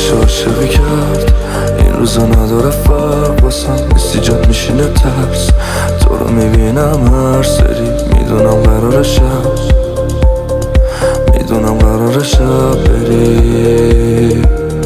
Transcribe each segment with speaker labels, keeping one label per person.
Speaker 1: نمیشه عاشقی کرد، این روزا نداره فرق واسم، نیستی جات میشینه ترس. تو رو میبینم هر سری، میدونم قراره شب، میدونم قراره شب بری.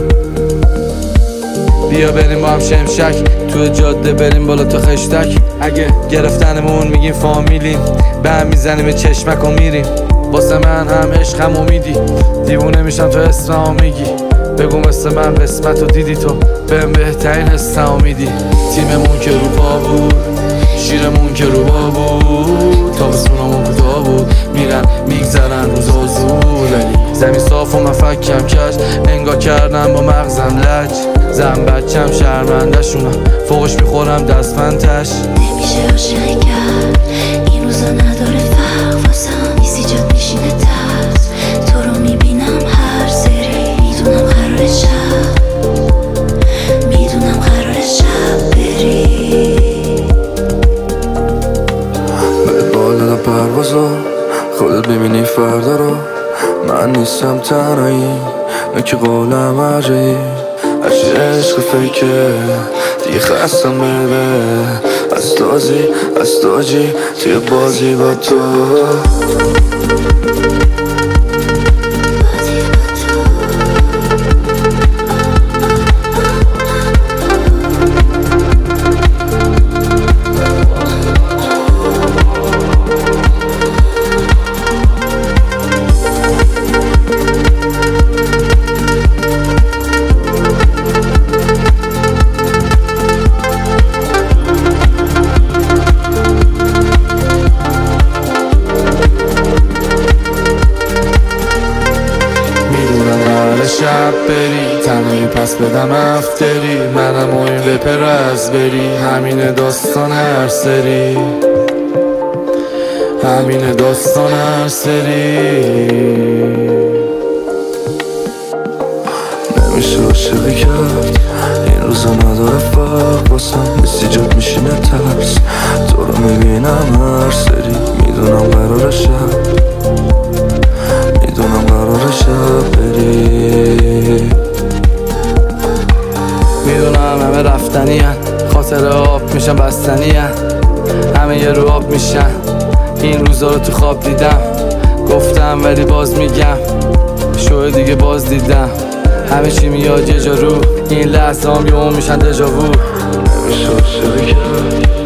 Speaker 2: بیا بریم با هم شمشک، تو جاده بریم بالا تا خشتک. اگه گرفتنمون میگیم فامیلیم، به هم میزنیم چشمک و میریم. واسه من هم عشقم امیدی، دیوونه میشم تو اسممو میگی. بگو مثل من قسمتو دیدی تو، بهم بهترین حسمو میدی. تیممون که رو پا بود، شیرمون که رو با بود، تابستونمون کوتاه بود، میرن میگذرن روزا زود. زمین صاف و من فکم کش، انگار کردم با مغزم لج. زن بچم شرمنده شونم، فوقش میخورم دستفندش.
Speaker 3: نمیشه عاشقی کرد، این روزا نداره فرق واسم، نیستی جات میشینه ترس. تو رو میبینم هر سری، میدونم قراره شب، میدونم قراره شب بری.
Speaker 1: بهت بال دادم پروازا، خودت ببینی فردا رو. من نیستم تنهایی، نه که قولم عجایی. هرچی عشق فیکه دیگه خستم ببه، از تاجی توی بازی با تو.
Speaker 2: شب بری تنهایی پس بدم افتری، منم و این وپر از بری. همین داستان هر سری، همین داستان هر سری.
Speaker 1: نمیشه عاشقی کرد، این روزا نداره فرق واسم، نیستی جات میشینه ترس. تو رو میبینم هر سری، میدونم قراره شب، میدونم قراره شب بری.
Speaker 2: میدونم همه رفتنی هن، خاطر آب میشن بستنی هن، همه یه رو آب میشن. این روزا رو تو خواب دیدم، گفتم ولی باز میگم، شوه دیگه باز دیدم. همه چی میاد یه جا رو، این لحظه هم یه میشن دژاوو.
Speaker 1: نمیشه عاشقی کرد،